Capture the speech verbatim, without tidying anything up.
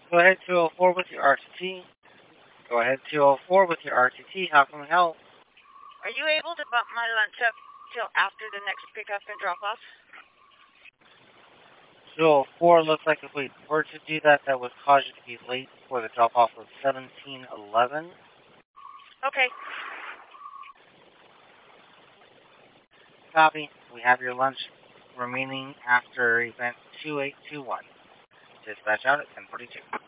Go ahead, two oh four with your R T T. Go ahead, two oh four with your R T T. How can we help? Are you able to bump my lunch up till after the next pickup and drop off? two oh four looks like if we were to do that, that would cause you to be late for the drop off of seventeen eleven. Okay. Copy. We have your lunch remaining after event two eight two one. Dispatch out at ten forty-two.